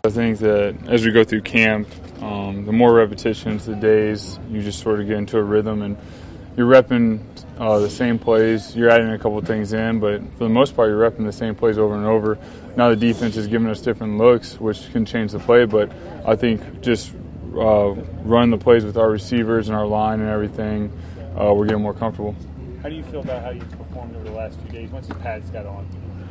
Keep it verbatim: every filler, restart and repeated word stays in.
I think that as we go through camp, um, the more repetitions, the days, you just sort of get into a rhythm, and you're repping uh, the same plays. You're adding a couple of things in, but for the most part, you're repping the same plays over and over. Now the defense is giving us different looks, which can change the play, but I think just uh, running the plays with our receivers and our line and everything, uh, we're getting more comfortable. How do you feel about how you performed over the last few days once the pads got on?